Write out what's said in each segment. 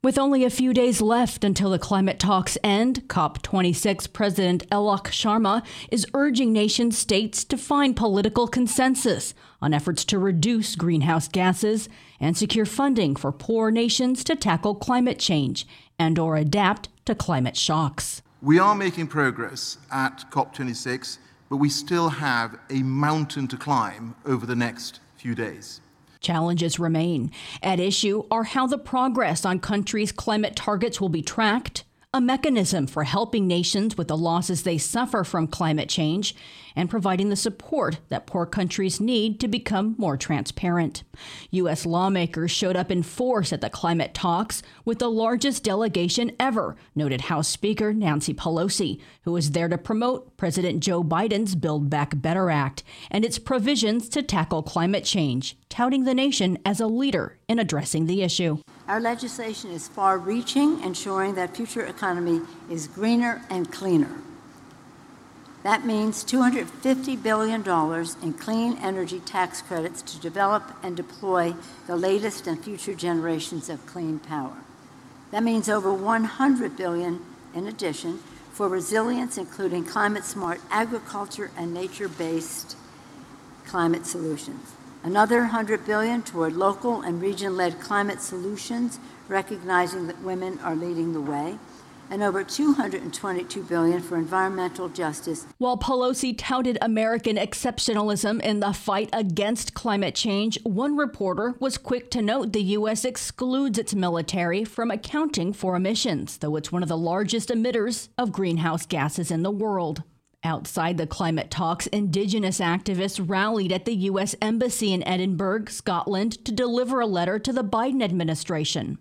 With only a few days left until the climate talks end, COP26 President Alok Sharma is urging nation states to find political consensus on efforts to reduce greenhouse gases and secure funding for poor nations to tackle climate change and/or adapt to climate shocks. We are making progress at COP26, but we still have a mountain to climb over the next few days. Challenges remain. At issue are how the progress on countries' climate targets will be tracked, a mechanism for helping nations with the losses they suffer from climate change, and providing the support that poor countries need to become more transparent. U.S. lawmakers showed up in force at the climate talks with the largest delegation ever, noted House Speaker Nancy Pelosi, who was there to promote President Joe Biden's Build Back Better Act and its provisions to tackle climate change, touting the nation as a leader in addressing the issue. Our legislation is far-reaching, ensuring that future economy is greener and cleaner. That means $250 billion in clean energy tax credits to develop and deploy the latest and future generations of clean power. That means over $100 billion in addition for resilience, including climate-smart agriculture and nature-based climate solutions. Another $100 billion toward local and region-led climate solutions, recognizing that women are leading the way, and over $222 billion for environmental justice. While Pelosi touted American exceptionalism in the fight against climate change, one reporter was quick to note the U.S. excludes its military from accounting for emissions, though it's one of the largest emitters of greenhouse gases in the world. Outside the climate talks, Indigenous activists rallied at the U.S. Embassy in Edinburgh, Scotland, to deliver a letter to the Biden administration.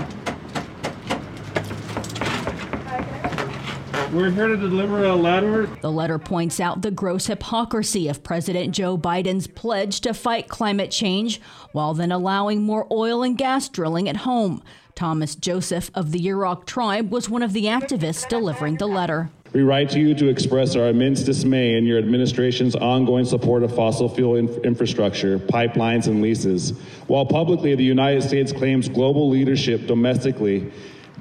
We're here to deliver a letter. The letter points out the gross hypocrisy of President Joe Biden's pledge to fight climate change while then allowing more oil and gas drilling at home. Thomas Joseph of the Yurok tribe was one of the activists delivering the letter. We write to you to express our immense dismay in your administration's ongoing support of fossil fuel infrastructure, pipelines, and leases. While publicly the United States claims global leadership domestically,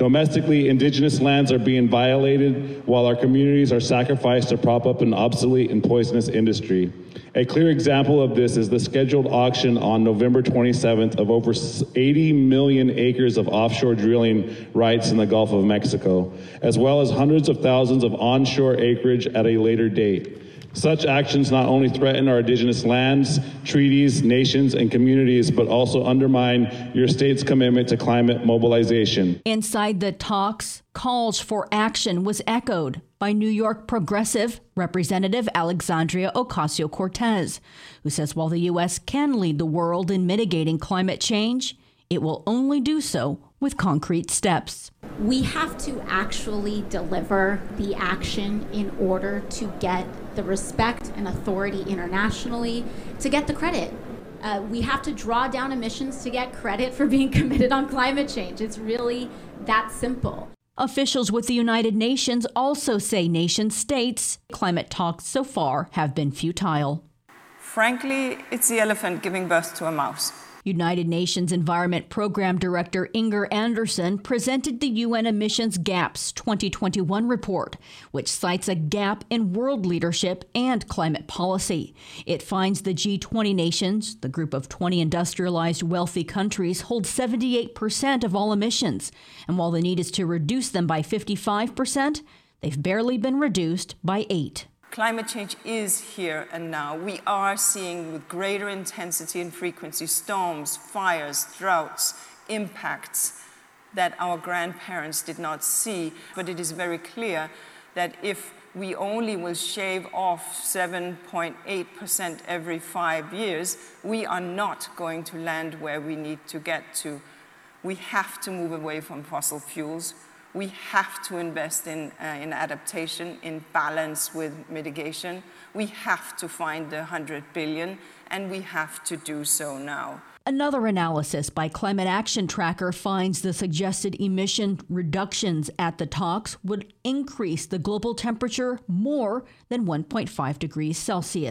Indigenous lands are being violated while our communities are sacrificed to prop up an obsolete and poisonous industry. A clear example of this is the scheduled auction on November 27th of over 80 million acres of offshore drilling rights in the Gulf of Mexico, as well as hundreds of thousands of onshore acreage at a later date. Such actions not only threaten our Indigenous lands, treaties, nations, and communities, but also undermine your state's commitment to climate mobilization. Inside the talks, calls for action was echoed by New York progressive Representative Alexandria Ocasio-Cortez, who says while the U.S. can lead the world in mitigating climate change, it will only do so with concrete steps. We have to actually deliver the action in order to get the respect and authority internationally to get the credit. We have to draw down emissions to get credit for being committed on climate change. It's really that simple. Officials with the United Nations also say nation states' climate talks so far have been futile. Frankly, it's the elephant giving birth to a mouse. United Nations Environment Program Director Inger Anderson presented the UN Emissions Gaps 2021 report, which cites a gap in world leadership and climate policy. It finds the G20 nations, the group of 20 industrialized wealthy countries, hold 78% of all emissions. And while the need is to reduce them by 55%, they've barely been reduced by 8%. Climate change is here and now. We are seeing with greater intensity and frequency storms, fires, droughts, impacts that our grandparents did not see. But it is very clear that if we only will shave off 7.8% every 5 years, we are not going to land where we need to get to. We have to move away from fossil fuels. We have to invest in adaptation, in balance with mitigation. We have to find the $100 billion, and we have to do so now. Another analysis by Climate Action Tracker finds the suggested emission reductions at the talks would increase the global temperature more than 1.5 degrees Celsius,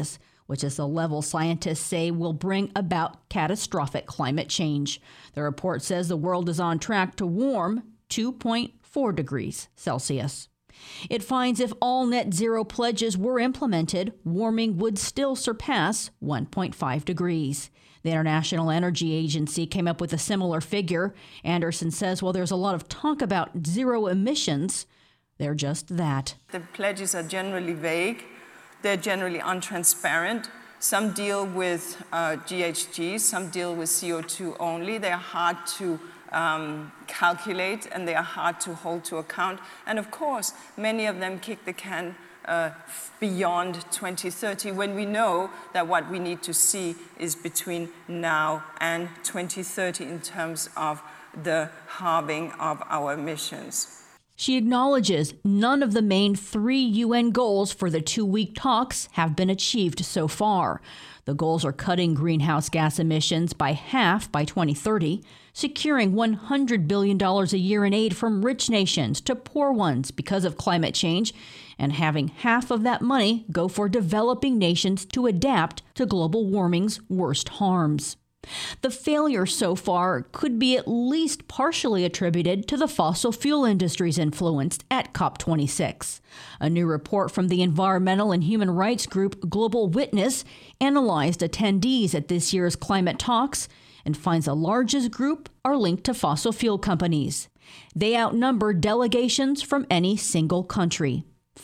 which is the level scientists say will bring about catastrophic climate change. The report says the world is on track to warm 2.4 degrees Celsius. It finds if all net zero pledges were implemented, warming would still surpass 1.5 degrees. The International Energy Agency came up with a similar figure. Anderson says, while there's a lot of talk about zero emissions, they're just that. The pledges are generally vague. They're generally untransparent. Some deal with GHGs, some deal with CO2 only. They're hard to calculate, and they are hard to hold to account. And of course, many of them kick the can beyond 2030, when we know that what we need to see is between now and 2030 in terms of the halving of our emissions. She acknowledges none of the main 3 UN goals for the 2-week talks have been achieved so far. The goals are cutting greenhouse gas emissions by half by 2030, securing $100 billion a year in aid from rich nations to poor ones because of climate change, and having half of that money go for developing nations to adapt to global warming's worst harms. The failure so far could be at least partially attributed to the fossil fuel industry's influence at COP26. A new report from the environmental and human rights group Global Witness analyzed attendees at this year's climate talks and finds the largest group are linked to fossil fuel companies. They outnumber delegations from any single country.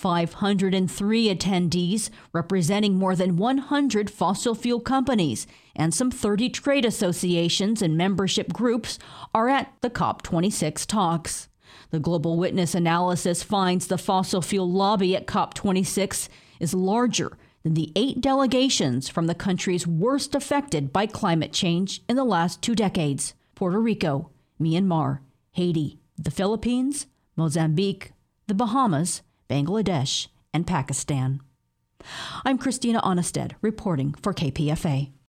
503 attendees, representing more than 100 fossil fuel companies and some 30 trade associations and membership groups, are at the COP26 talks. The Global Witness analysis finds the fossil fuel lobby at COP26 is larger than the 8 delegations from the countries worst affected by climate change in the last 2 decades: Puerto Rico, Myanmar, Haiti, the Philippines, Mozambique, the Bahamas, Bangladesh, and Pakistan. I'm Christina Onnested, reporting for KPFA.